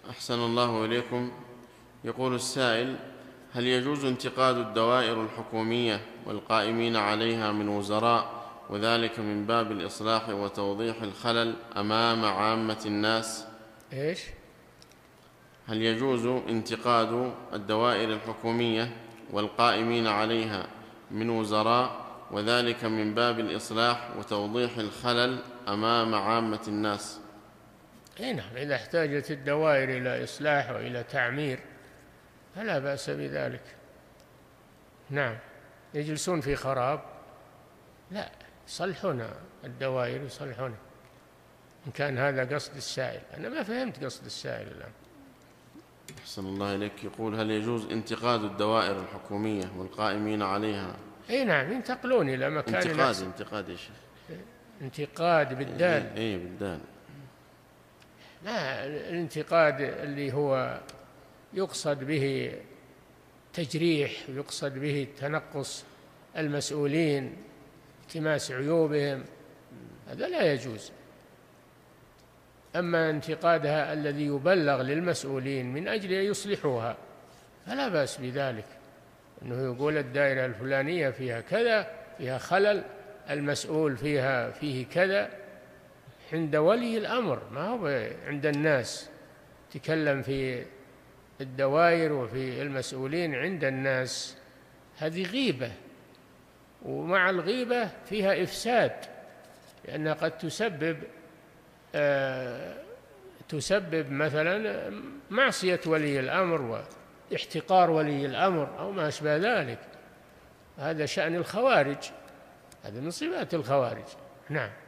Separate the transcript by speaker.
Speaker 1: أحسن الله إليكم. يقول السائل: هل يجوز انتقاد الدوائر الحكومية والقائمين عليها من وزراء، وذلك من باب الإصلاح وتوضيح الخلل أمام عامة الناس؟
Speaker 2: إيش؟
Speaker 1: هل يجوز انتقاد الدوائر الحكومية والقائمين عليها من وزراء، وذلك من باب الإصلاح وتوضيح الخلل أمام عامة الناس؟
Speaker 2: نعم، إذا احتاجت الدوائر إلى إصلاح وإلى تعمير فلا بأس بذلك. نعم، يجلسون في خراب، لا، يصلحون الدوائر، يصلحون، إن كان هذا قصد السائل. أنا ما فهمت قصد السائل الآن.
Speaker 1: أحسن الله إليك. يقول: هل يجوز انتقاد الدوائر الحكومية والقائمين عليها؟
Speaker 2: نعم، ينتقلون إلى مكان
Speaker 1: انتقاد يا شيخ.
Speaker 2: انتقاد بالدال.
Speaker 1: بالدال.
Speaker 2: لا، الانتقاد اللي هو يقصد به تجريح، ويقصد به تنقص المسؤولين، التماس عيوبهم، هذا لا يجوز. أما انتقادها الذي يبلغ للمسؤولين من أجل أن يصلحوها فلا بأس بذلك، أنه يقول الدائرة الفلانية فيها كذا، فيها خلل، المسؤول فيه كذا، عند ولي الأمر، ما هو عند الناس. تكلم في الدوائر وفي المسؤولين عند الناس، هذه غيبة، ومع الغيبة فيها إفساد، لأنها قد تسبب مثلا معصية ولي الأمر واحتقار ولي الأمر أو ما أشبه ذلك. هذا شأن الخوارج، هذا من صفات الخوارج. نعم.